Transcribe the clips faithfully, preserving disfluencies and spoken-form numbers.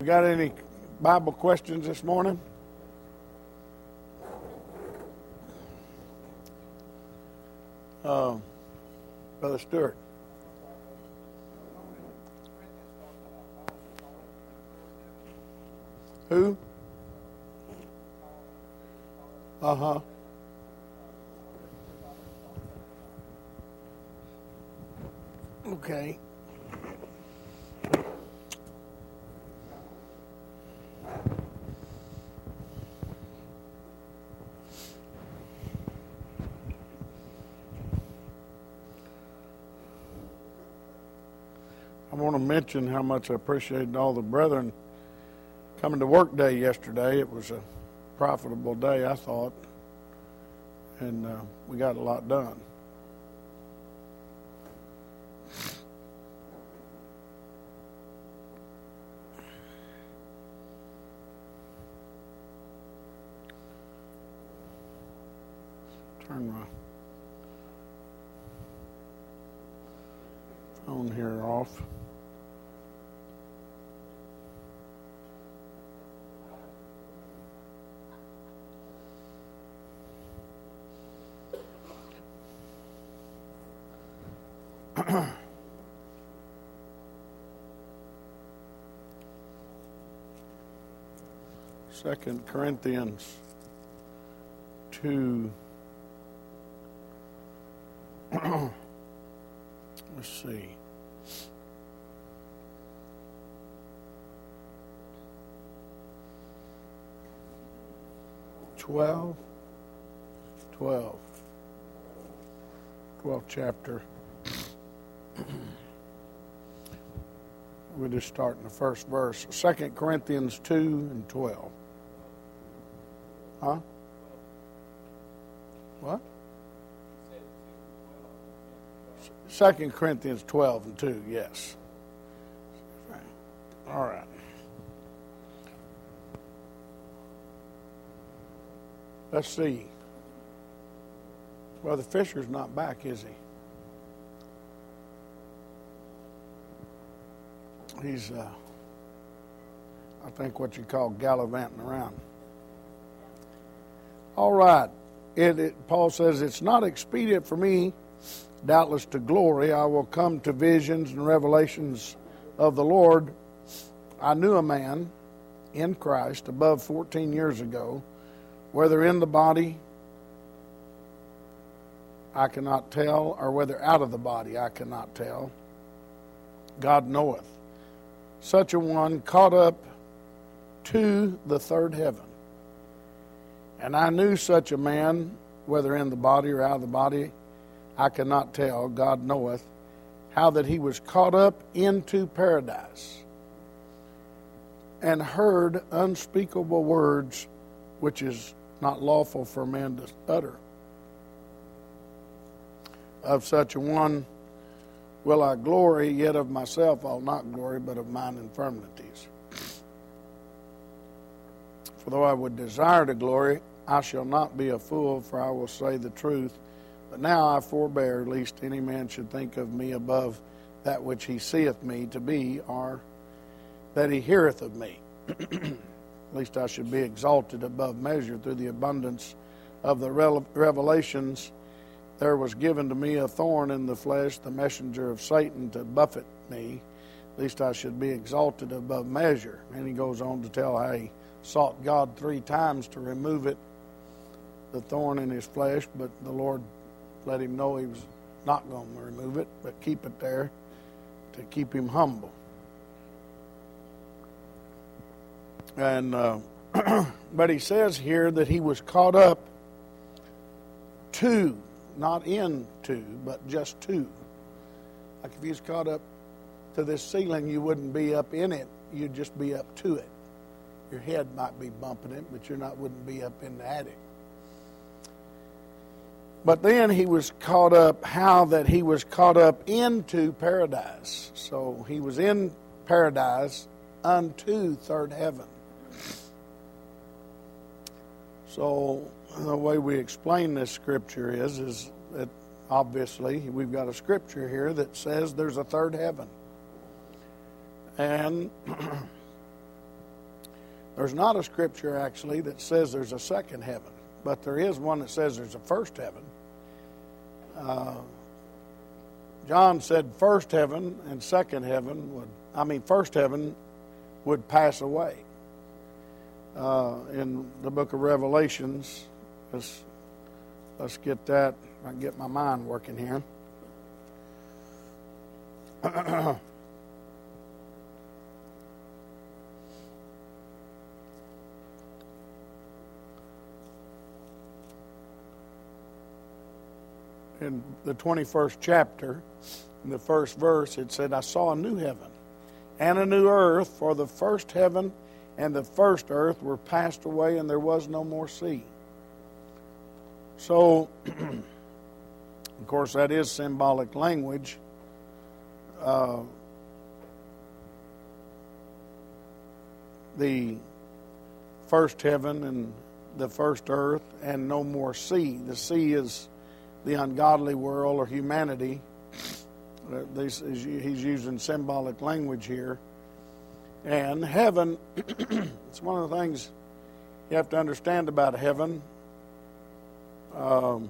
got any Bible questions this morning? Uh, Brother Stewart. Who? Uh-huh. Okay. I want to mention how much I appreciated all the brethren coming to work day yesterday. It was a profitable day, I thought, and uh, we got a lot done. Turn my phone here off. Second Corinthians two. Let's see. Twelve. Twelve. Twelfth chapter. We'll just start in the first verse. Second Corinthians two and twelve. Huh? What? Second Corinthians twelve and two, yes. All right. Let's see. Well, the Fisher's not back, is he? He's, uh, I think, what you call gallivanting around. All right. It, it, Paul says, it's not expedient for me, doubtless to glory. I will come to visions and revelations of the Lord. I knew a man in Christ above fourteen years ago, whether in the body I cannot tell, or whether out of the body I cannot tell. God knoweth. Such a one caught up to the third heaven. And I knew such a man, whether in the body or out of the body, I cannot tell, God knoweth, how that he was caught up into paradise, and heard unspeakable words, which is not lawful for a man to utter. Of such a one will I glory, yet of myself I'll not glory, but of mine infirmities. For though I would desire to glory, I shall not be a fool, for I will say the truth. But now I forbear, lest any man should think of me above that which he seeth me to be, or that he heareth of me. Lest I should be exalted above measure through the abundance of the revelations. There was given to me a thorn in the flesh, the messenger of Satan, to buffet me, lest I should be exalted above measure. And he goes on to tell how he sought God three times to remove it, the thorn in his flesh, but the Lord let him know he was not going to remove it, but keep it there to keep him humble. And uh, but he says here that he was caught up to, not into, but just to. Like if he was caught up to this ceiling, you wouldn't be up in it, you'd just be up to it. Your head might be bumping it, but you not wouldn't be up in the attic. But then he was caught up, how that he was caught up into paradise. So he was in paradise unto third heaven. So the way we explain this scripture is, is that obviously we've got a scripture here that says there's a third heaven. And There's not a scripture, actually, that says there's a second heaven, but there is one that says there's a first heaven. Uh, John said first heaven and second heaven would, I mean, first heaven would pass away. Uh, in the book of Revelations, let's, let's get that, I can get my mind working here. In the twenty-first chapter, in the first verse, it said, I saw a new heaven and a new earth, for the first heaven and the first earth were passed away, and there was no more sea. So, of course, that is symbolic language. Uh, the first heaven and the first earth, and no more sea. The sea is the ungodly world or humanity. This is, he's using symbolic language here. And heaven, it's one of the things you have to understand about heaven. Um,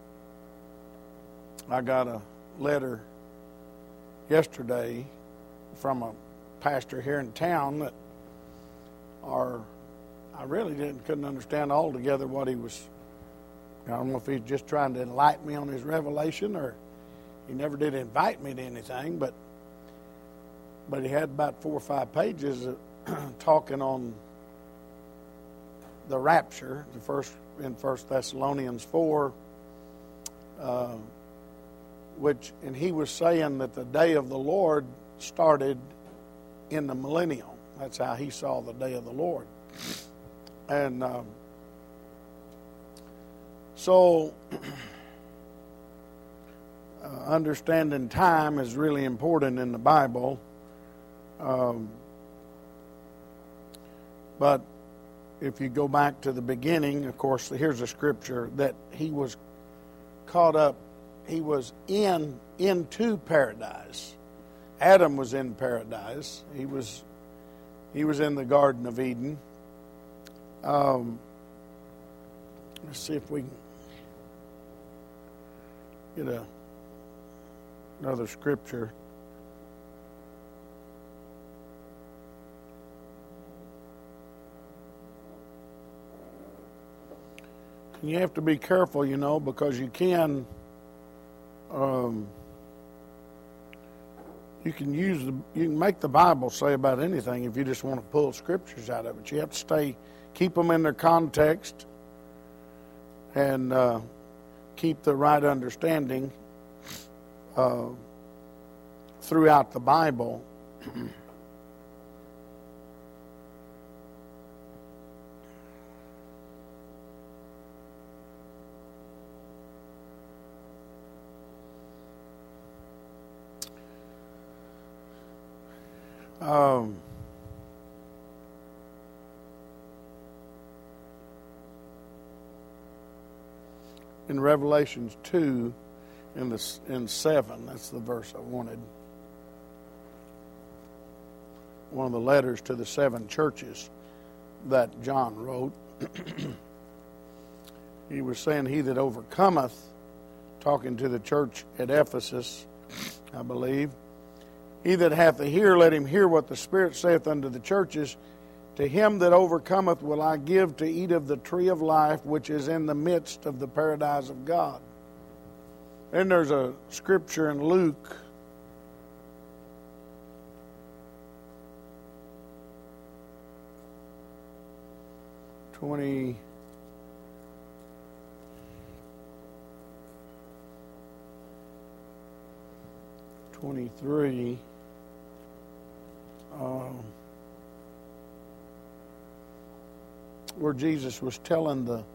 I got a letter yesterday from a pastor here in town that are, I really didn't couldn't understand altogether what he was. I don't know if he's just trying to enlighten me on his revelation, or he never did invite me to anything, but but he had about four or five pages of talking on the rapture, the first in First Thessalonians four, uh, which and he was saying that the day of the Lord started in the millennium. That's how he saw the day of the Lord, and. Um, So, uh, understanding time is really important in the Bible. Um, but if you go back to the beginning, of course, here's a scripture that he was caught up, he was in into paradise. Adam was in paradise. He was he was in the Garden of Eden. Um, let's see if we can get a, another scripture. And you have to be careful, you know, because you can, um, you can use the, you can make the Bible say about anything if you just want to pull scriptures out of it. You have to stay, keep them in their context, and uh, keep the right understanding uh, throughout the Bible. um, In Revelations two, in the in seven, that's the verse I wanted. One of the letters to the seven churches that John wrote. He was saying, "He that overcometh," talking to the church at Ephesus, I believe. "He that hath a ear, let him hear what the Spirit saith unto the churches. To him that overcometh will I give to eat of the tree of life, which is in the midst of the paradise of God." Then there's a scripture in Luke. Twenty. Twenty-three. Um, where Jesus was telling the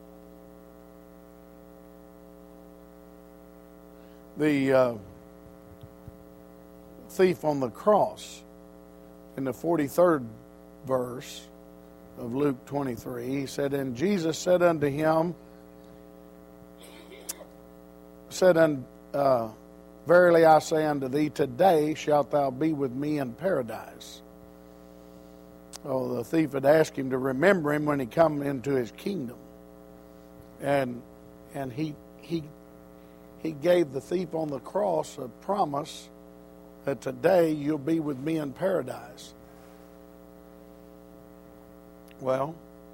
the uh, thief on the cross, in the forty-third verse of Luke twenty-three, he said, "And Jesus said unto him, said unto, uh, Verily I say unto thee, today shalt thou be with me in paradise." Oh, the thief had asked him to remember him when he come into his kingdom. And and he he he gave the thief on the cross a promise that today you'll be with me in paradise. Well,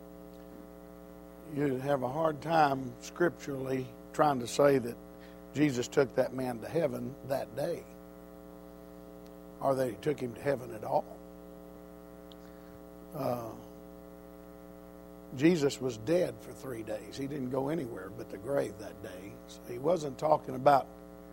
you'd have a hard time scripturally trying to say that Jesus took that man to heaven that day, or that he took him to heaven at all. Uh, Jesus was dead for three days. He didn't go anywhere but the grave that day. So he wasn't talking about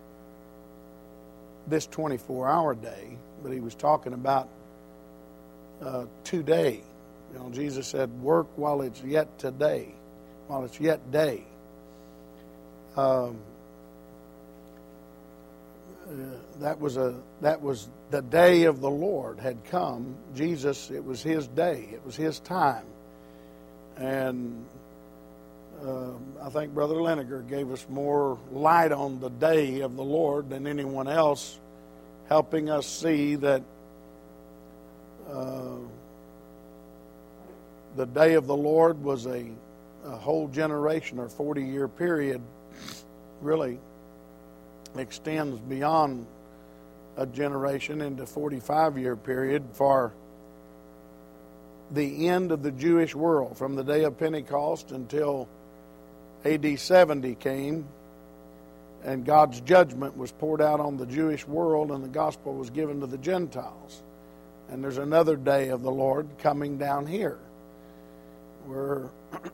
this twenty-four hour day, but he was talking about uh, today. You know, Jesus said, work while it's yet today, while it's yet day. Um, uh, that was a that was the day of the Lord had come. Jesus, it was his day. It was his time. And uh, I think Brother Leniger gave us more light on the day of the Lord than anyone else, helping us see that uh, the day of the Lord was a, a whole generation or forty-year period, really extends beyond a generation into forty-five-year period for the end of the Jewish world, from the day of Pentecost until A D seventy came, and God's judgment was poured out on the Jewish world, and the gospel was given to the Gentiles. And there's another day of the Lord coming down here. We're,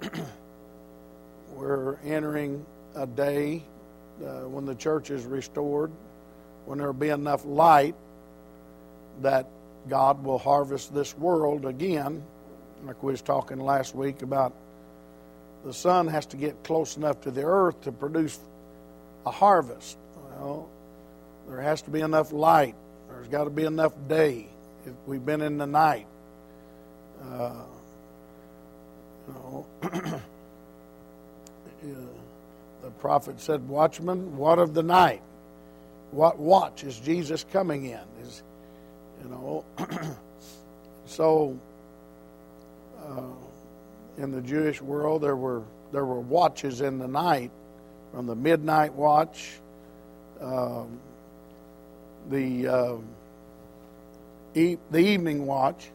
we're entering a day uh, when the church is restored, when there will be enough light that God will harvest this world again. Like we was talking last week about the sun has to get close enough to the earth to produce a harvest. Well, there has to be enough light. There's got to be enough day. We've been in the night. Uh, you know, the prophet said, watchman, what of the night? What watch is Jesus coming in? Is You know, so uh, in the Jewish world, there were there were watches in the night, from the midnight watch, um, the uh, e- the evening watch,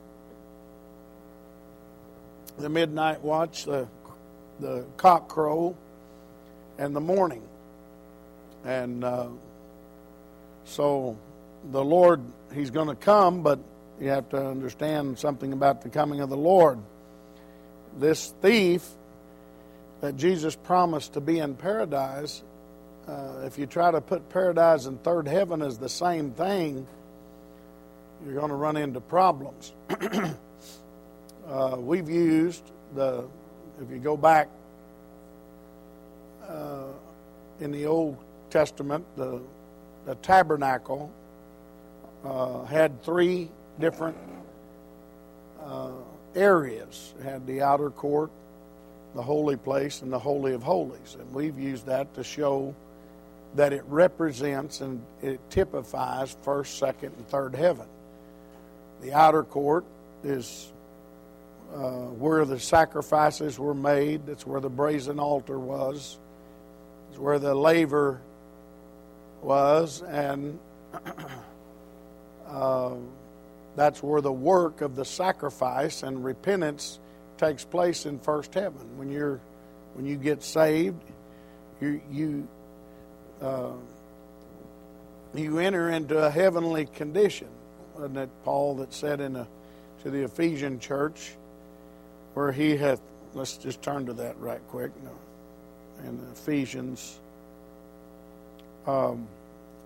the midnight watch, the the cock crow, and the morning, and uh, so. The Lord, he's going to come, but you have to understand something about the coming of the Lord. This thief that Jesus promised to be in paradise, uh, if you try to put paradise and third heaven as the same thing, you're going to run into problems. uh, we've used the, if you go back uh, in the Old Testament, the, the tabernacle, Uh, had three different uh, areas. It had the outer court, the holy place, and the Holy of Holies. And we've used that to show that it represents and it typifies first, second, and third heaven. The outer court is uh, where the sacrifices were made. That's where the brazen altar was. It's where the laver was, and Uh, that's where the work of the sacrifice and repentance takes place in first heaven. When you're, when you get saved, you you uh, you enter into a heavenly condition. Wasn't it Paul that said in a, to the Ephesian church, where he hath? Let's just turn to that right quick. No, in Ephesians. Um,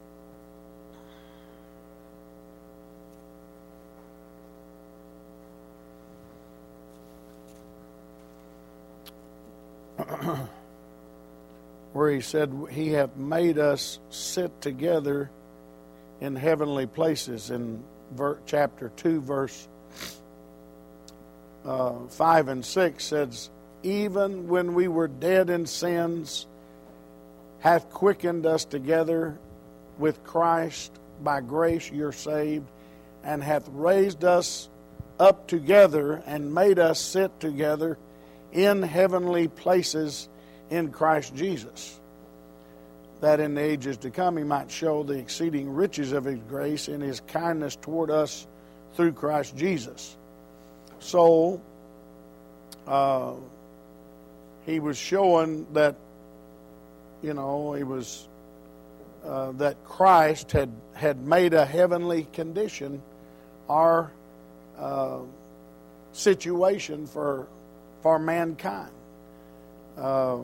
where he said he hath made us sit together in heavenly places, in ver- chapter two, verse uh, five and six says, even when we were dead in sins, hath quickened us together with Christ. By grace you're saved, and hath raised us up together and made us sit together in heavenly places in Christ Jesus, that in the ages to come he might show the exceeding riches of his grace and his kindness toward us through Christ Jesus. So, uh, he was showing that, you know, he was, uh, that Christ had, had made a heavenly condition our uh, situation for, for mankind. Uh,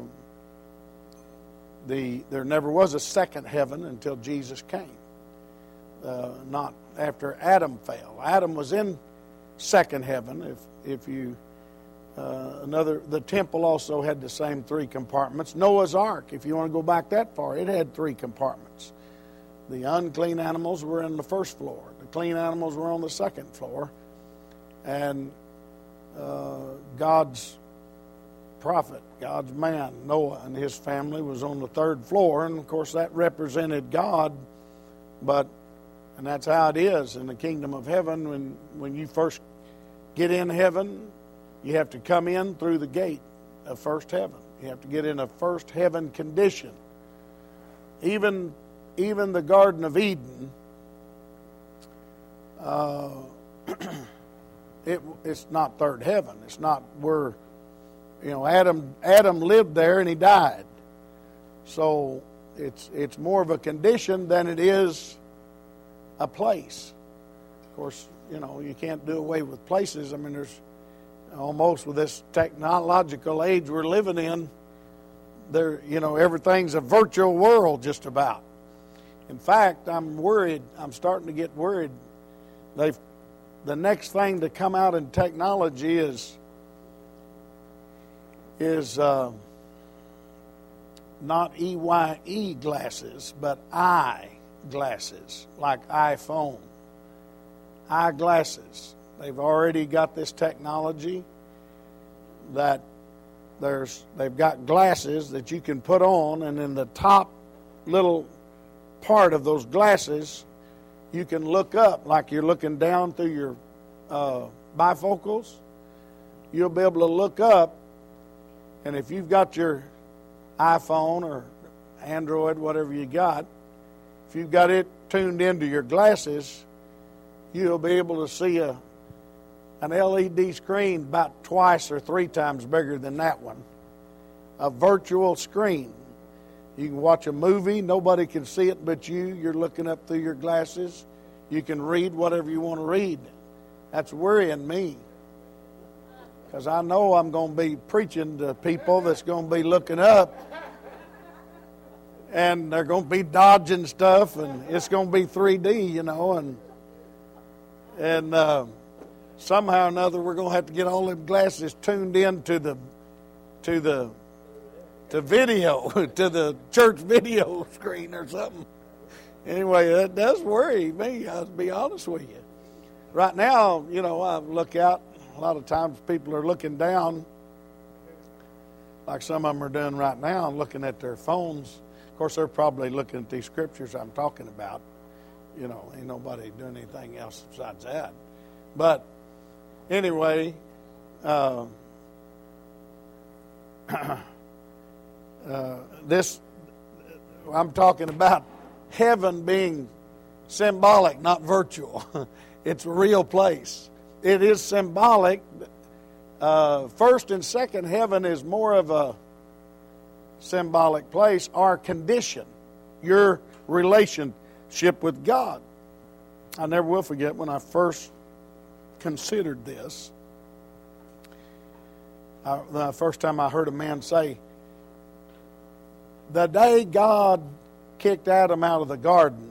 The, there never was a second heaven until Jesus came. Uh, not after Adam fell. Adam was in second heaven. If if you uh, another, the temple also had the same three compartments. Noah's Ark, if you want to go back that far, it had three compartments. The unclean animals were in the first floor. The clean animals were on the second floor, and uh, God's prophet, God's man, Noah, and his family was on the third floor, and of course that represented God. But and that's how it is in the kingdom of heaven. When when you first get in heaven, you have to come in through the gate of first heaven. You have to get in a first heaven condition. Even even the Garden of Eden, uh, it, it's not third heaven. It's not where. You know, Adam Adam lived there and he died. So it's it's more of a condition than it is a place. Of course, you know, you can't do away with places. I mean, there's almost with this technological age we're living in, there, you know, everything's a virtual world just about. In fact, I'm worried, I'm starting to get worried. They've the next thing to come out in technology is is uh, not E Y E glasses, but eye glasses, like iPhone. Eye glasses. They've already got this technology that there's they've got glasses that you can put on, and in the top little part of those glasses, you can look up like you're looking down through your uh, bifocals. You'll be able to look up. And if you've got your iPhone or Android, whatever you got, if you've got it tuned into your glasses, you'll be able to see a an L E D screen about twice or three times bigger than that one. A virtual screen. You can watch a movie. Nobody can see it but you. You're looking up through your glasses. You can read whatever you want to read. That's worrying me. Because I know I'm going to be preaching to people that's going to be looking up, and they're going to be dodging stuff, and it's going to be three D, you know, and and uh, somehow or another we're going to have to get all them glasses tuned in to the to the to video to the church video screen or something. Anyway, that does worry me. I'll be honest with you. Right now, you know, I look out. A lot of times people are looking down, like some of them are doing right now, looking at their phones. Of course, they're probably looking at these scriptures I'm talking about. You know, ain't nobody doing anything else besides that. But anyway, uh, uh, this, I'm talking about heaven being symbolic, not virtual. It's a real place. It is symbolic. Uh, first and second heaven is more of a symbolic place. Our condition, your relationship with God. I never will forget when I first considered this. I, the first time I heard a man say, the day God kicked Adam out of the garden,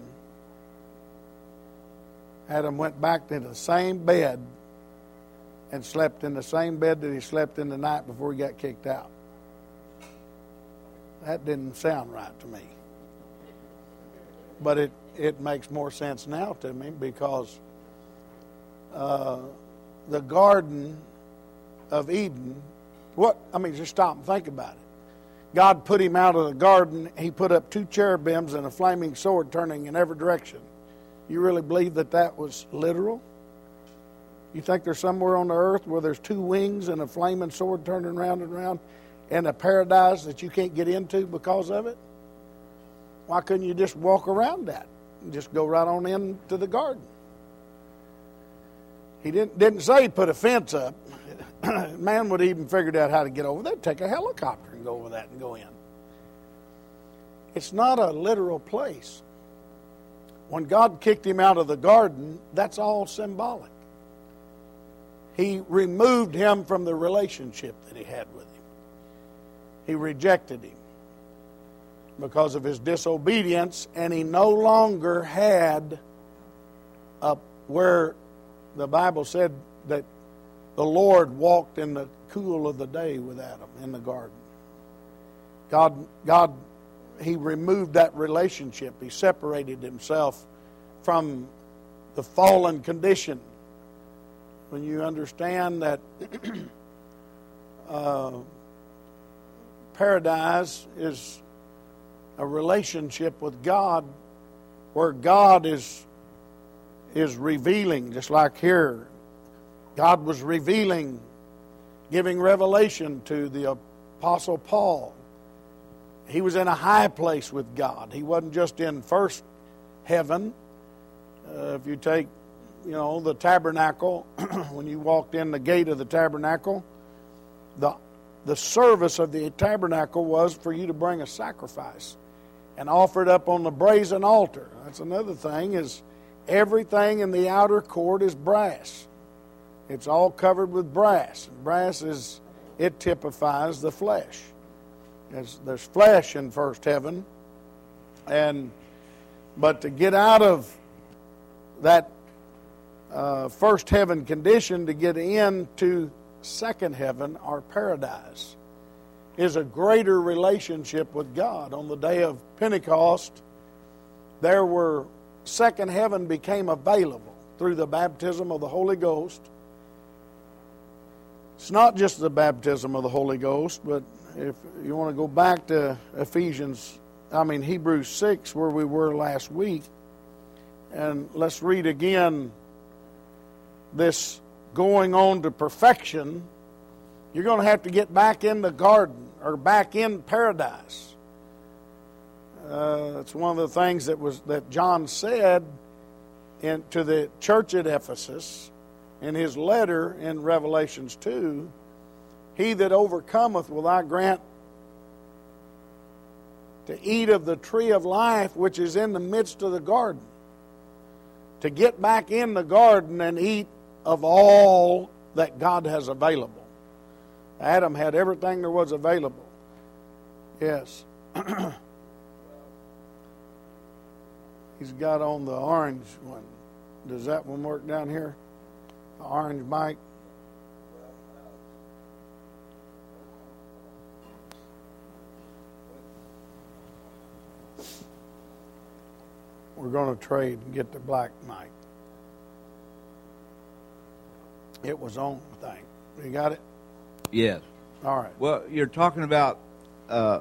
Adam went back to the same bed and slept in the same bed that he slept in the night before he got kicked out. That didn't sound right to me. But it, it makes more sense now to me because uh, the Garden of Eden, what, I mean, just stop and think about it. God put him out of the garden. He put up two cherubims and a flaming sword turning in every direction. You really believe that that was literal? You think there's somewhere on the earth where there's two wings and a flaming sword turning round and round and a paradise that you can't get into because of it? Why couldn't you just walk around that and just go right on into the garden? He didn't, didn't say put a fence up. Man would have even figured out how to get over there. Take a helicopter and go over that and go in. It's not a literal place. When God kicked him out of the garden, that's all symbolic. He removed him from the relationship that he had with him. He rejected him because of his disobedience, and he no longer had a, where the Bible said that the Lord walked in the cool of the day with Adam in the garden. God, God, he removed that relationship. He separated himself from the fallen condition. When you understand that uh, paradise is a relationship with God, where God is is revealing, just like here, God was revealing, giving revelation to the Apostle Paul. He was in a high place with God. He wasn't just in first heaven. Uh, if you take, you know, the tabernacle, when you walked in the gate of the tabernacle, the the service of the tabernacle was for you to bring a sacrifice and offer it up on the brazen altar. That's another thing, is everything in the outer court is brass. It's all covered with brass. Brass is, it typifies the flesh. There's, there's flesh in first heaven, and but to get out of that uh, first heaven condition to get into second heaven or paradise is a greater relationship with God. On the day of Pentecost, there were second heaven became available through the baptism of the Holy Ghost. It's not just the baptism of the Holy Ghost, but if you want to go back to Ephesians, I mean Hebrews six, where we were last week, and let's read again this going on to perfection. You're going to have to get back in the garden or back in paradise. Uh, it's one of the things that was that John said in, to the church at Ephesus in his letter in Revelations two. He that overcometh will I grant to eat of the tree of life which is in the midst of the garden. To get back in the garden and eat of all that God has available. Adam had everything there was available. Yes. He's got on the orange one. Does that one work down here? The orange mic? We're going to trade and get the black mic. It was on the thing. You got it? Yes. All right. Well, you're talking about uh,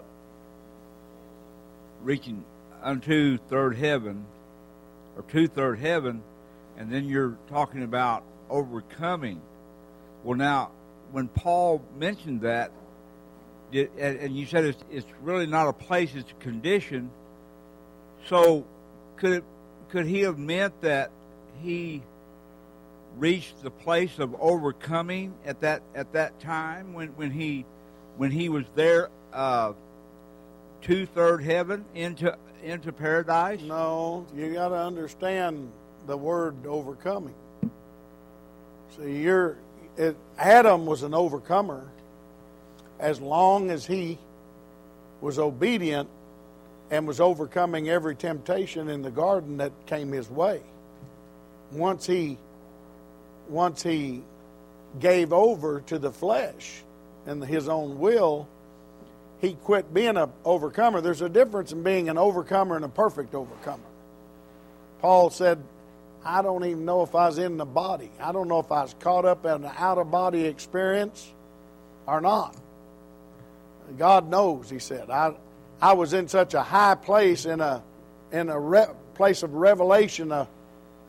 reaching unto third heaven, or to third heaven, and then you're talking about overcoming. Well, now, when Paul mentioned that, it, and, and you said it's, it's really not a place, it's a condition, so could it, could he have meant that he reached the place of overcoming at that at that time when, when he when he was there uh, to third heaven into into paradise? No, you got to understand the word overcoming. See, you're it, Adam was an overcomer as long as he was obedient and was overcoming every temptation in the garden that came his way. Once he Once he gave over to the flesh and his own will, he quit being an overcomer. There's a difference in being an overcomer and a perfect overcomer. Paul said, I don't even know if I was in the body. I don't know if I was caught up in an out-of-body experience or not. God knows, he said. I I was in such a high place, in a in a re, place of revelation, a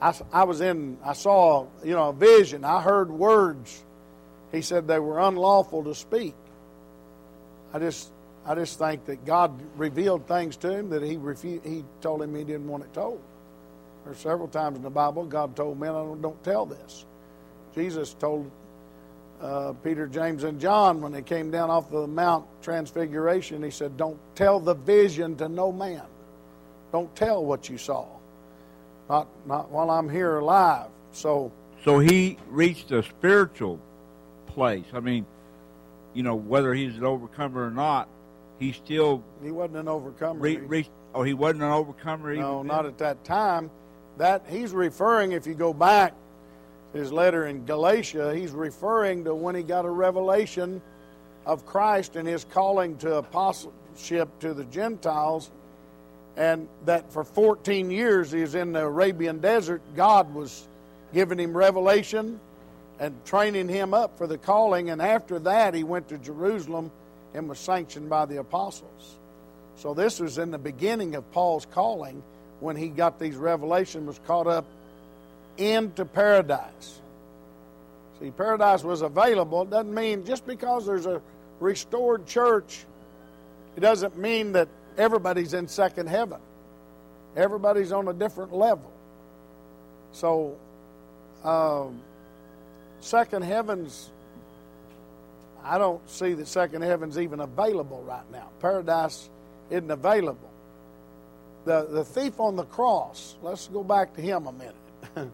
I, I was in, I saw, you know, a vision. I heard words. He said they were unlawful to speak. I just, I just think that God revealed things to him that he refused. He told him he didn't want it told. There's several times in the Bible God told men, "Don't, don't tell this." Jesus told uh, Peter, James, and John when they came down off the Mount Transfiguration, he said, "Don't tell the vision to no man. Don't tell what you saw. Not, not while I'm here alive." So, so he reached a spiritual place. I mean, you know, whether he's an overcomer or not, he still he wasn't an overcomer. Re, reached, oh, he wasn't an overcomer. No, even not then? at that time. That he's referring. If you go back to his letter in Galatia, he's referring to when he got a revelation of Christ and his calling to apostleship to the Gentiles. And that for fourteen years he was in the Arabian desert. God was giving him revelation and training him up for the calling. And after that he went to Jerusalem and was sanctioned by the apostles. So this was in the beginning of Paul's calling when he got these revelations, was caught up into paradise. See, paradise was available. It doesn't mean just because there's a restored church, it doesn't mean that everybody's in second heaven. Everybody's on a different level. So, um, second heaven's, I don't see that second heaven's even available right now. Paradise isn't available. The, the thief on the cross, let's go back to him a minute.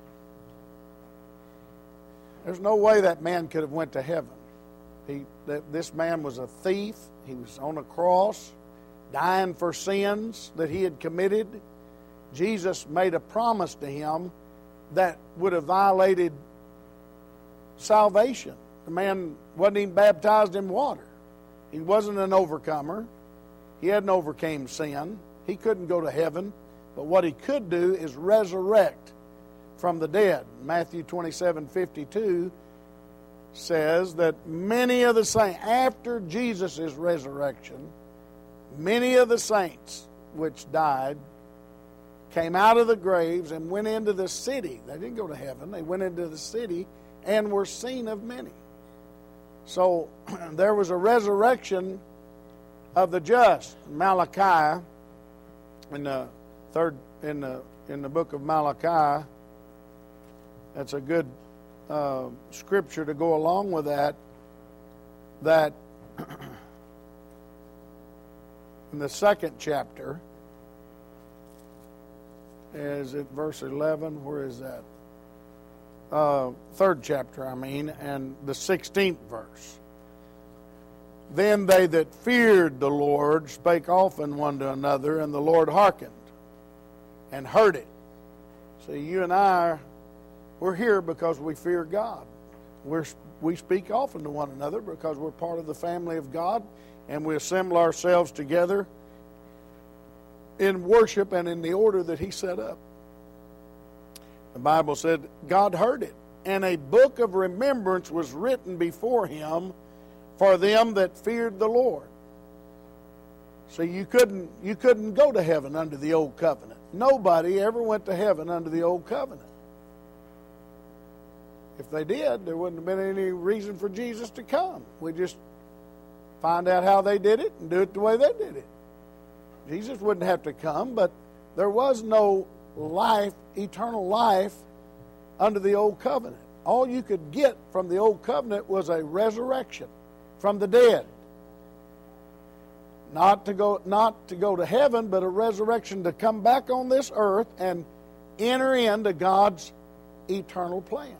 There's no way that man could have went to heaven. He, that this man was a thief. He was on a cross, dying for sins that he had committed. Jesus made a promise to him that would have violated salvation. The man wasn't even baptized in water. He wasn't an overcomer. He hadn't overcame sin. He couldn't go to heaven. But what he could do is resurrect from the dead. Matthew twenty-seven fifty-two says that many of the saints, after Jesus' resurrection, many of the saints which died came out of the graves and went into the city. They didn't go to heaven. They went into the city and were seen of many. So there was a resurrection of the just. Malachi, in the third, in the in the book of Malachi, that's a good uh, scripture to go along with that. That in the second chapter, is it verse eleven? Where is that? Uh, third chapter, I mean, and the sixteenth verse. Then they that feared the Lord spake often one to another, and the Lord hearkened and heard it. See, you and I, we're here because we fear God. We're, we speak often to one another because we're part of the family of God, and we assemble ourselves together in worship and in the order that He set up. The Bible said God heard it, and a book of remembrance was written before Him for them that feared the Lord. So you couldn't you couldn't go to heaven under the old covenant. Nobody ever went to heaven under the old covenant. If they did, there wouldn't have been any reason for Jesus to come. We just find out how they did it and do it the way they did it. Jesus wouldn't have to come, but there was no life, eternal life, under the old covenant. All you could get from the old covenant was a resurrection from the dead. Not to go, not to go to heaven, but a resurrection to come back on this earth and enter into God's eternal plan.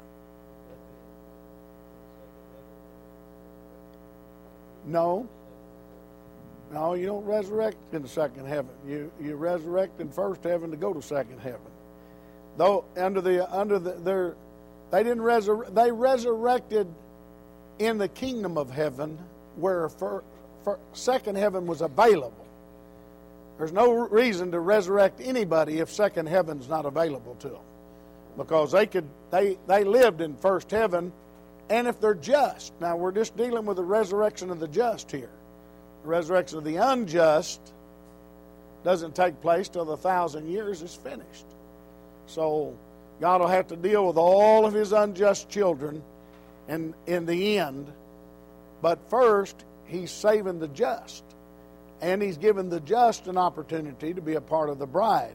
No. No, you don't resurrect in the second heaven. You you resurrect in first heaven to go to second heaven. Though under the under the their they didn't resurrect, they resurrected in the kingdom of heaven where for, for second heaven was available. There's no reason to resurrect anybody if second heaven's not available to them, because they could they they lived in first heaven, and if they're just. Now we're just dealing with the resurrection of the just here. The resurrection of the unjust doesn't take place till the thousand years is finished. So God will have to deal with all of his unjust children in, in the end. But first, he's saving the just. And he's given the just an opportunity to be a part of the bride.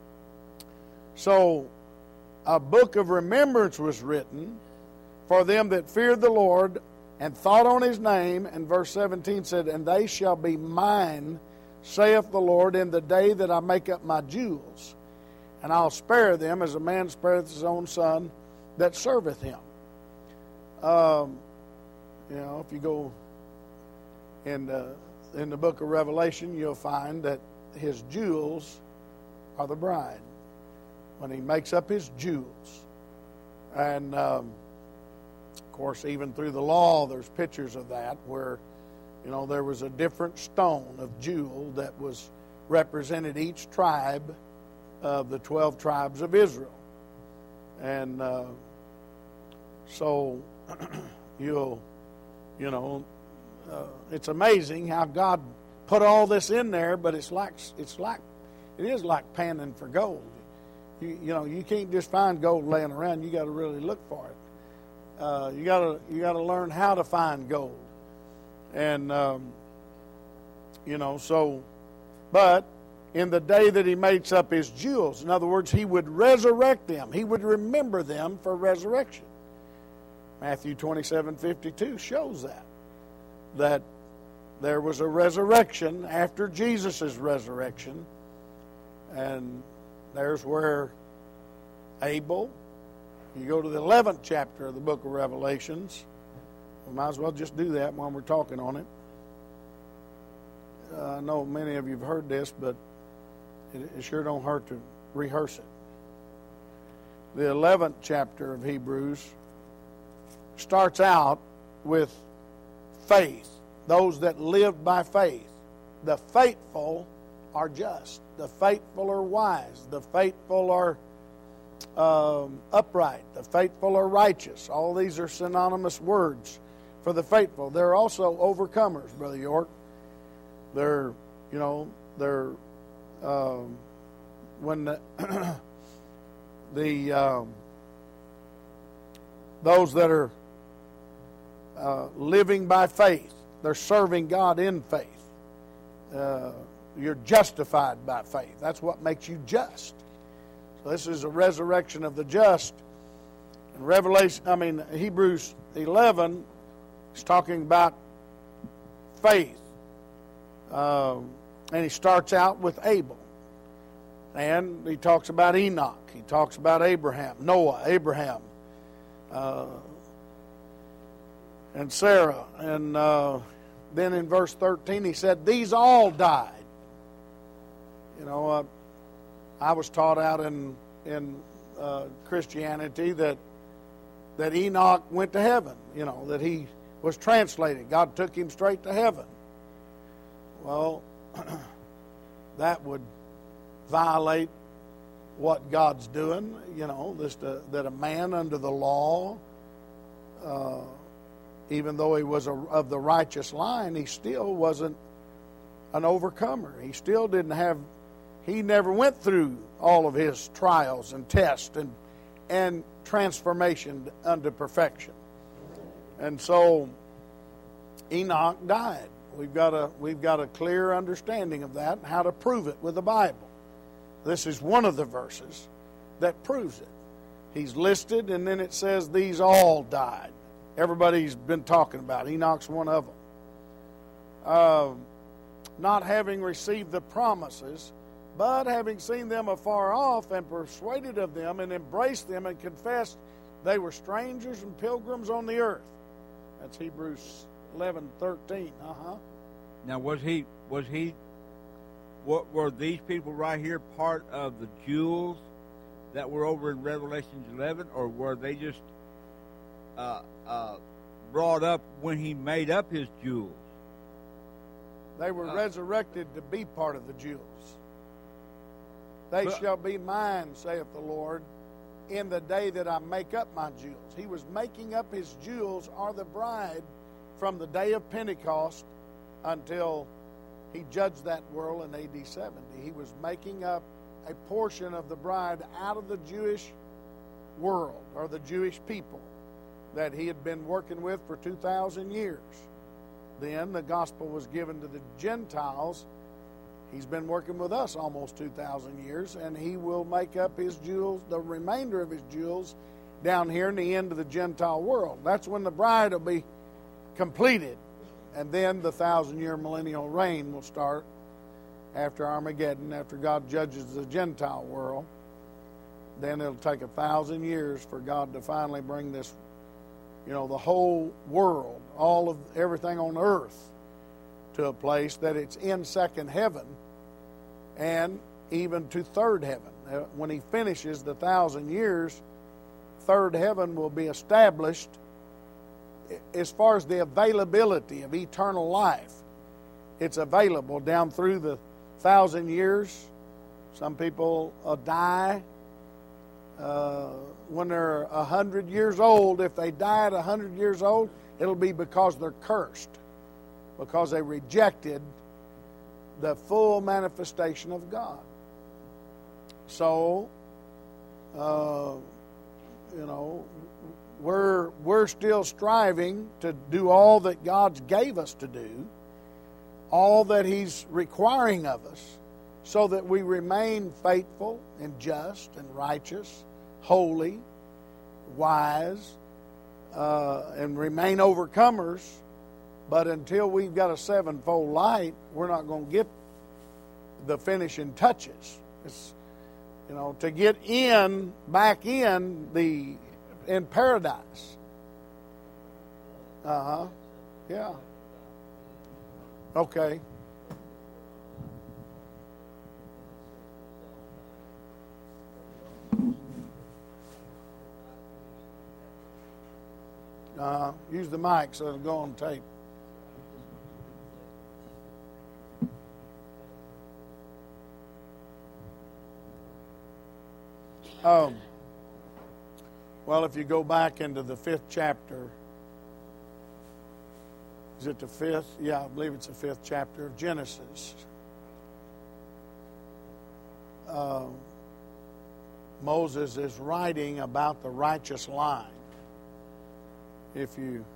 So, a book of remembrance was written for them that feared the Lord and thought on his name. And verse seventeen said, and they shall be mine, saith the Lord, in the day that I make up my jewels. And I'll spare them as a man spareth his own son that serveth him. Um, you know, if you go in the, in the book of Revelation, you'll find that his jewels are the bride. When he makes up his jewels. And, um, of course, even through the law, there's pictures of that where, you know, there was a different stone of jewel that was represented each tribe of the twelve tribes of Israel. And uh, so you'll, you know, uh, it's amazing how God put all this in there, but it's like, it's like, it is like panning for gold. You, you know, you can't just find gold laying around. You got to really look for it. Uh, you got to you got to learn how to find gold, and um, you know. So, but in the day that he makes up his jewels, in other words, he would resurrect them. He would remember them for resurrection. Matthew twenty-seven fifty-two shows that that there was a resurrection after Jesus' resurrection, and there's where Abel, you go to the eleventh chapter of the book of Revelations. We might as well just do that while we're talking on it. Uh, I know many of you have heard this, but it, it sure don't hurt to rehearse it. The eleventh chapter of Hebrews starts out with faith, those that live by faith. The faithful are just. The faithful are wise. The faithful are um, upright. The faithful are righteous. All these are synonymous words for the faithful. They're also overcomers, Brother York. They're, you know, they're um, when the, the um, those that are uh, living by faith, they're serving God in faith. Uh, You're justified by faith. That's what makes you just. So this is a resurrection of the just. In Revelation, I mean Hebrews eleven is talking about faith, um, and he starts out with Abel, and he talks about Enoch. He talks about Abraham, Noah, Abraham, uh, and Sarah, and uh, then in verse thirteen he said, "These all died." You know, uh, I was taught out in in uh, Christianity that that Enoch went to heaven. You know, that he was translated. God took him straight to heaven. Well, that would violate what God's doing. You know, this to, that a man under the law, uh, even though he was a, of the righteous line, he still wasn't an overcomer. He still didn't have. He never went through all of his trials and tests and and transformation unto perfection. And so Enoch died. We've got a we've got a clear understanding of that and how to prove it with the Bible. This is one of the verses that proves it. He's listed, and then it says these all died. Everybody's been talking about it. Enoch's one of them. Uh, not having received the promises, but having seen them afar off and persuaded of them and embraced them and confessed they were strangers and pilgrims on the earth. That's Hebrews eleven thirteen. Uh-huh. Now, was he, was he, what, were these people right here part of the jewels that were over in Revelation eleven, or were they just uh, uh, brought up when he made up his jewels? They were uh, resurrected to be part of the jewels. They but, shall be mine, saith the Lord, in the day that I make up my jewels. He was making up his jewels, are the bride, from the day of Pentecost until he judged that world in A D seventy. He was making up a portion of the bride out of the Jewish world, or the Jewish people that he had been working with for two thousand years. Then the gospel was given to the Gentiles. He's been working with us almost two thousand years, and he will make up his jewels, the remainder of his jewels, down here in the end of the Gentile world. That's when the bride will be completed, and then the thousand-year millennial reign will start after Armageddon, after God judges the Gentile world. Then it'll take a thousand years for God to finally bring this, you know, the whole world, all of everything on earth, to a place that it's in second heaven and even to third heaven. When he finishes the thousand years, third heaven will be established as far as the availability of eternal life. It's available down through the thousand years. Some people uh, die uh, when they're a hundred years old. If they die at a hundred years old, it'll be because they're cursed, because they rejected the full manifestation of God. So, uh, you know, we're we're still striving to do all that God's gave us to do, all that He's requiring of us, so that we remain faithful and just and righteous, holy, wise, uh, and remain overcomers. But until we've got a sevenfold light, we're not going to get the finishing touches. It's, you know, to get in, back in the in paradise. Uh huh. Yeah. Okay. Uh, use the mic so it'll go on tape. Um, well, if you go back into the fifth chapter, is it the fifth? Yeah, I believe it's the fifth chapter of Genesis. Uh, Moses is writing about the righteous line. If you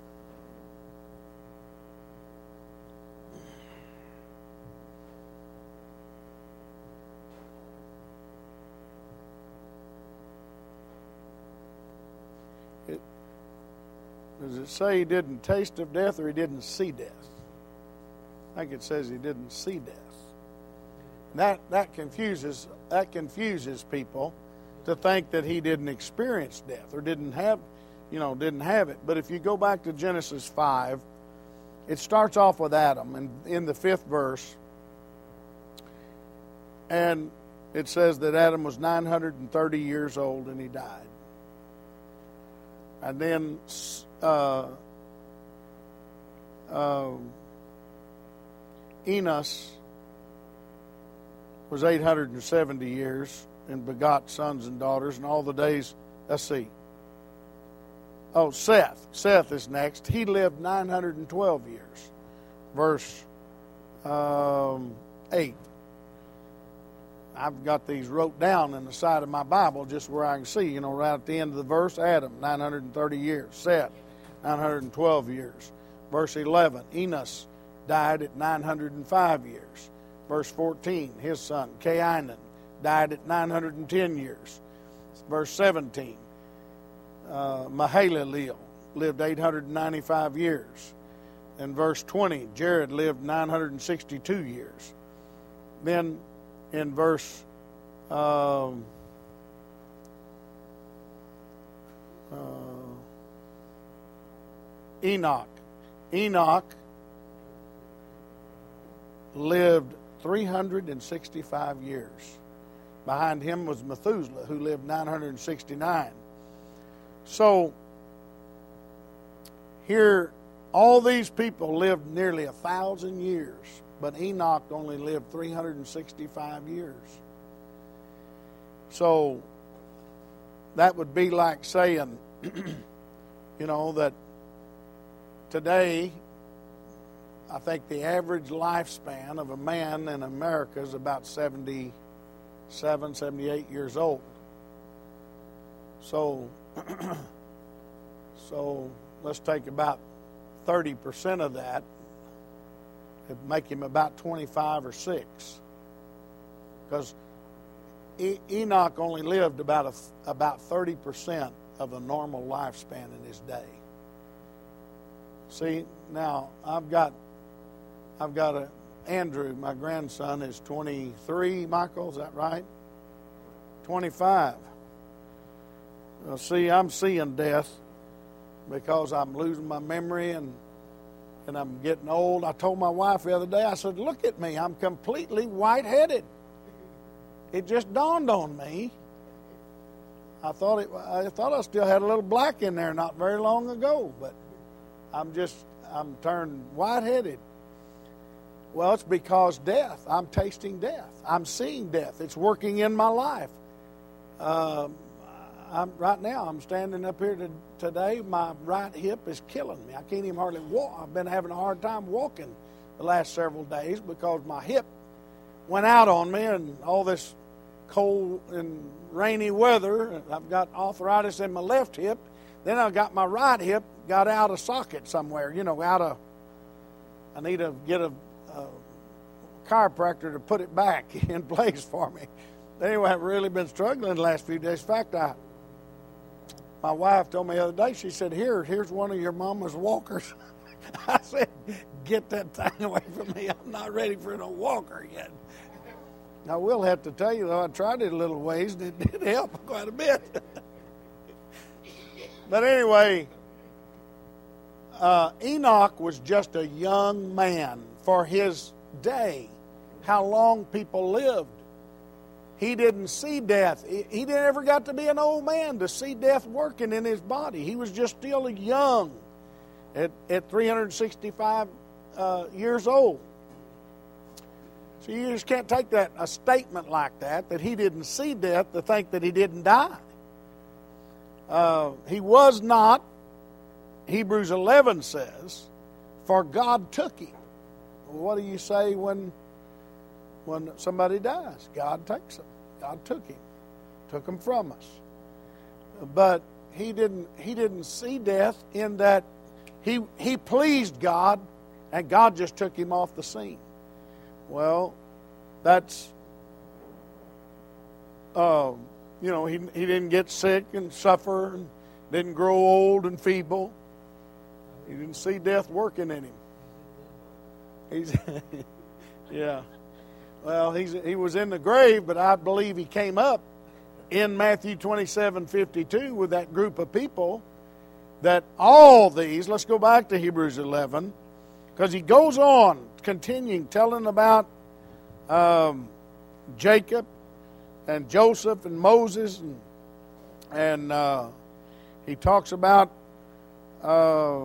it, does it say he didn't taste of death or he didn't see death? I think it says he didn't see death. That that confuses that confuses people to think that he didn't experience death or didn't have you know, didn't have it. But if you go back to Genesis five, it starts off with Adam, and in the fifth verse, and it says that Adam was nine hundred thirty years old and he died. And then uh, uh, Enos was eight hundred seventy years and begot sons and daughters, and all the days, let's see, Oh, Seth. Seth is next. He lived nine hundred twelve years. Verse um, eight. I've got these wrote down in the side of my Bible just where I can see, you know, right at the end of the verse. Adam, nine hundred thirty years. Seth, nine hundred twelve years. Verse eleven. Enos died at nine hundred five years. Verse fourteen. His son, Cainan, died at nine hundred ten years. Verse seventeen. Uh, Mahalalel lived eight hundred ninety-five years. In verse twenty, Jared lived nine hundred sixty-two years. Then in verse um, uh, Enoch, Enoch lived three hundred sixty-five years. Behind him was Methuselah, who lived nine hundred sixty-nine. So, here, all these people lived nearly a thousand years, but Enoch only lived three hundred sixty-five years. So, that would be like saying, you know, that today, I think the average lifespan of a man in America is about seventy-seven, seventy-eight years old. So, so let's take about thirty percent of that. It'd make him about twenty-five or six. Because e- Enoch only lived about a, about thirty percent of a normal lifespan in his day. See, now I've got I've got a Andrew, my grandson, is twenty-three. Michael, is that right? twenty-five. Well, see, I'm seeing death because I'm losing my memory and and I'm getting old. I told my wife the other day, I said, look at me, I'm completely white-headed. It just dawned on me. I thought it. I thought I still had a little black in there not very long ago, but I'm just I'm turned white-headed. Well, it's because death. I'm tasting death. I'm seeing death. It's working in my life. Um, I'm, right now, I'm standing up here to, today. My right hip is killing me. I can't even hardly walk. I've been having a hard time walking the last several days because my hip went out on me, and all this cold and rainy weather. I've got arthritis in my left hip. Then I've got my right hip got out of socket somewhere. You know, out of. I need to get a. a chiropractor to put it back in place for me. Anyway, I've really been struggling the last few days. In fact, I, my wife told me the other day, she said, here, here's one of your mama's walkers. I said, get that thing away from me. I'm not ready for no walker yet. I will have to tell you, though, I tried it a little ways, and it did help quite a bit. But anyway, uh, Enoch was just a young man for his day. How long people lived. He didn't see death. He, he never got to be an old man to see death working in his body. He was just still young at, at three hundred sixty-five uh, years old. So you just can't take that a statement like that, that he didn't see death, to think that he didn't die. Uh, he was not, Hebrews eleven says, for God took him. Well, what do you say when when somebody dies? God takes them. God took him, took him from us. But he didn't. He didn't see death in that he he pleased God, and God just took him off the scene. Well, that's uh, you know he he didn't get sick and suffer, and didn't grow old and feeble. He didn't see death working in him. He's, yeah. Well, he's he was in the grave, but I believe he came up in Matthew twenty-seven fifty-two with that group of people. That all these, let's go back to Hebrews eleven, because he goes on continuing telling about um, Jacob and Joseph and Moses, and and uh, he talks about. Uh,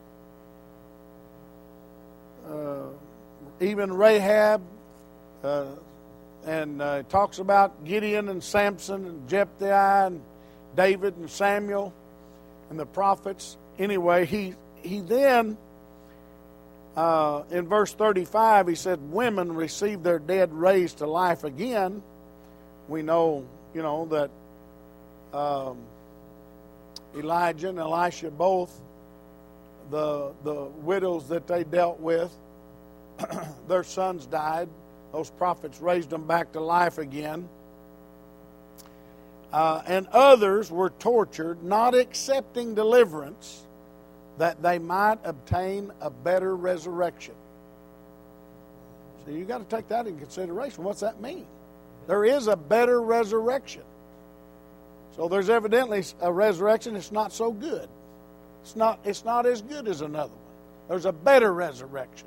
Uh, even Rahab, uh, and uh, talks about Gideon and Samson and Jephthah and David and Samuel and the prophets. Anyway, he he then uh, in verse thirty-five he said, "Women receive their dead raised to life again." We know, you know, that um, Elijah and Elisha both. The the widows that they dealt with, their sons died. Those prophets raised them back to life again. Uh, and others were tortured, not accepting deliverance, that they might obtain a better resurrection. So you got to take that in consideration. What's that mean? There is a better resurrection. So there's evidently a resurrection that's not so good. It's not, it's not as good as another one. There's a better resurrection.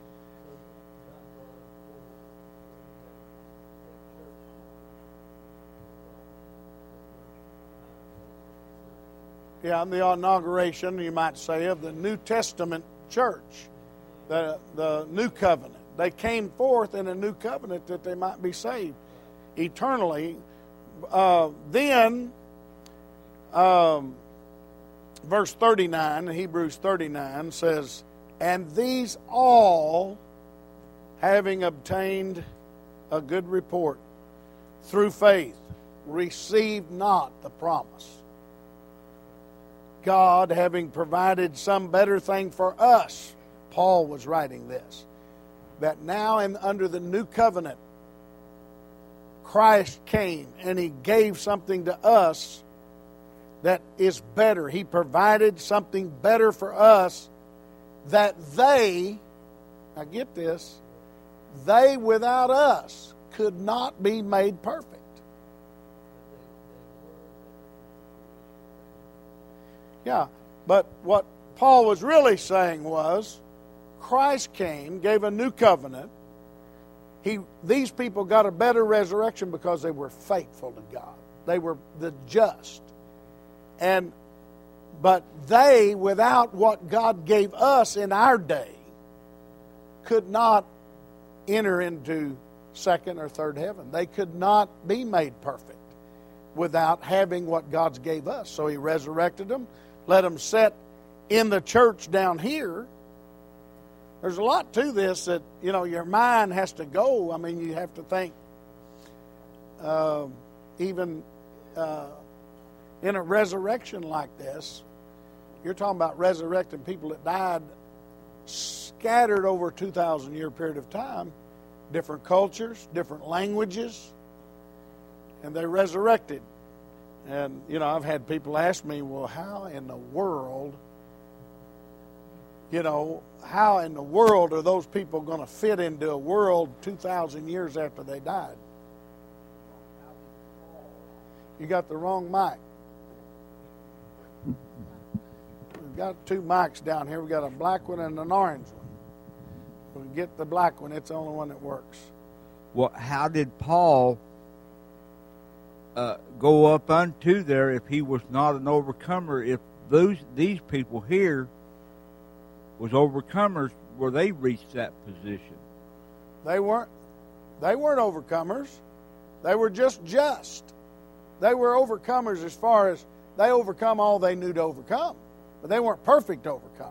Yeah, on the inauguration, you might say, of the New Testament church, the, the New Covenant. They came forth in a new covenant that they might be saved eternally. Uh, then... Um, Verse thirty-nine, Hebrews thirty-nine says, "And these all, having obtained a good report through faith, received not the promise." God, having provided some better thing for us, Paul was writing this, that now in, under the new covenant, Christ came and He gave something to us that is better. He provided something better for us, that they, now get this, they without us could not be made perfect. Yeah, but what Paul was really saying was, Christ came, gave a new covenant. He, these people got a better resurrection because they were faithful to God. They were the just. And but they, without what God gave us in our day, could not enter into second or third heaven. They could not be made perfect without having what God gave us. So He resurrected them, let them sit in the church down here. There's a lot to this that, you know, your mind has to go. I mean, you have to think, uh, even uh, in a resurrection like this, you're talking about resurrecting people that died scattered over a two thousand year period of time, different cultures, different languages, and they resurrected. And, you know, I've had people ask me, well, how in the world, you know, how in the world are those people going to fit into a world two thousand years after they died? You got the wrong mic. We've got two mics down here. We've got a black one and an orange one. We get the black one. It's the only one that works. Well, how did Paul uh, go up unto there if he was not an overcomer? If those these people here was overcomers, where they reached that position? They weren't. They weren't overcomers. They were just just. They were overcomers as far as they overcome all they knew to overcome, but they weren't perfect overcomers.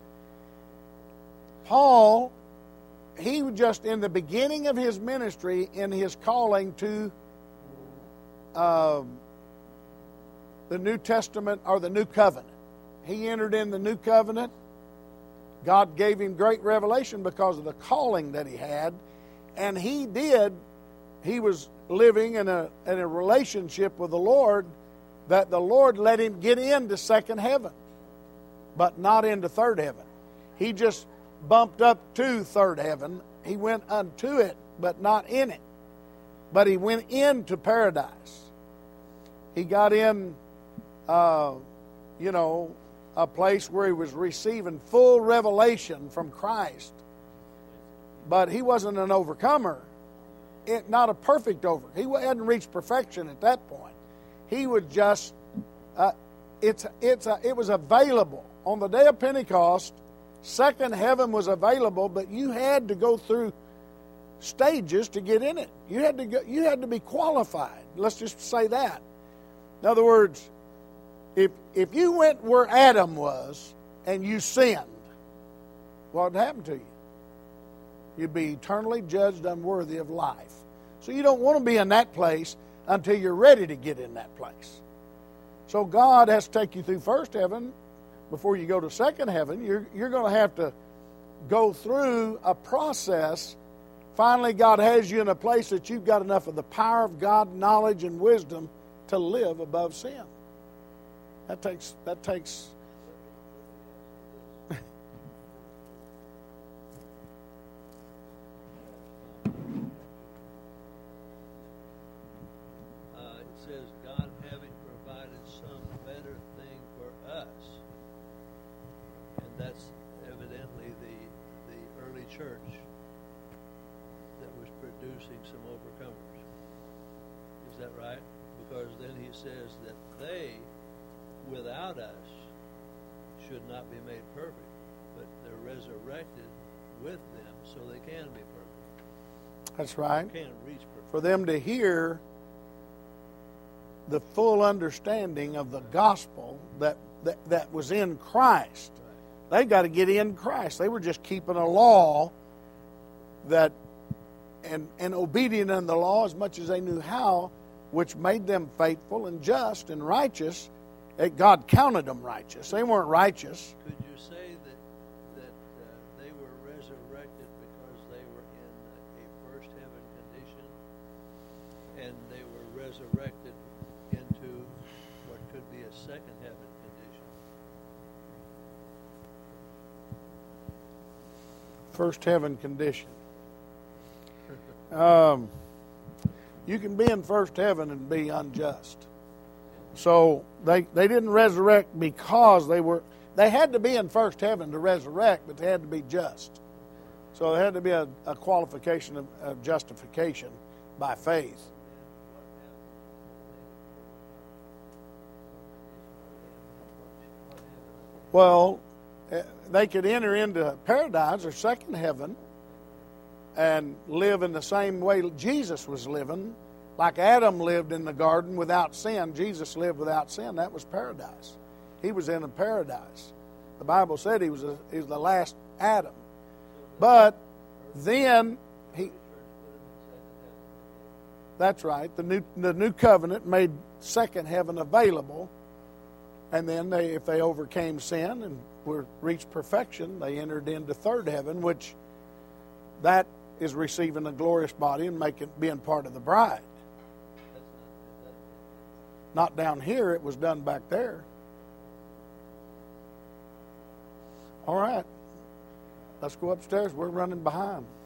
Paul, he was just in the beginning of his ministry, in his calling to uh, the New Testament or the New Covenant. He entered in the New Covenant. God gave him great revelation because of the calling that he had, and he did. He was living in a in a relationship with the Lord that the Lord let him get into second heaven, but not into third heaven. He just bumped up to third heaven. He went unto it, but not in it. But he went into paradise. He got in, uh, you know, a place where he was receiving full revelation from Christ. But he wasn't an overcomer. It, not a perfect over. He hadn't reached perfection at that point. He was just, uh, it's, it's a, it was available. On the day of Pentecost, second heaven was available, but you had to go through stages to get in it. You had to go, you had to be qualified. Let's just say that. In other words, if if you went where Adam was and you sinned, what would happen to you? You'd be eternally judged unworthy of life. So you don't want to be in that place until you're ready to get in that place. So God has to take you through first heaven before you go to second heaven. You're, you're going to have to go through a process. Finally, God has you in a place that you've got enough of the power of God, knowledge, and wisdom to live above sin. That takes, that takes... church that was producing some overcomers. Is that right? Because then he says that they, without us, should not be made perfect, but they're resurrected with them so they can be perfect. That's right. They can't reach perfect. For them to hear the full understanding of the gospel that, that, that was in Christ. They've got to get in Christ. They were just keeping a law that, and, and obedient in the law as much as they knew how, which made them faithful and just and righteous, it, God counted them righteous. They weren't righteous. Could you say that that uh, they were resurrected because they were in a first heaven condition, and they were resurrected into what could be a second heaven condition? First heaven condition. Um, you can be in first heaven and be unjust. So they they didn't resurrect because they were they had to be in first heaven to resurrect, but they had to be just. So there had to be a, a qualification of, of justification by faith. Well, they could enter into paradise or second heaven and live in the same way Jesus was living. Like Adam lived in the garden without sin, Jesus lived without sin. That was paradise. He was in a paradise. The Bible said he was, a, he was the last Adam. But then he... That's right. The new, the new covenant made second heaven available. And then they, if they overcame sin and were reached perfection, they entered into third heaven, which that is receiving a glorious body and making being part of the bride. Not down here, it was done back there. All right. Let's go upstairs. We're running behind.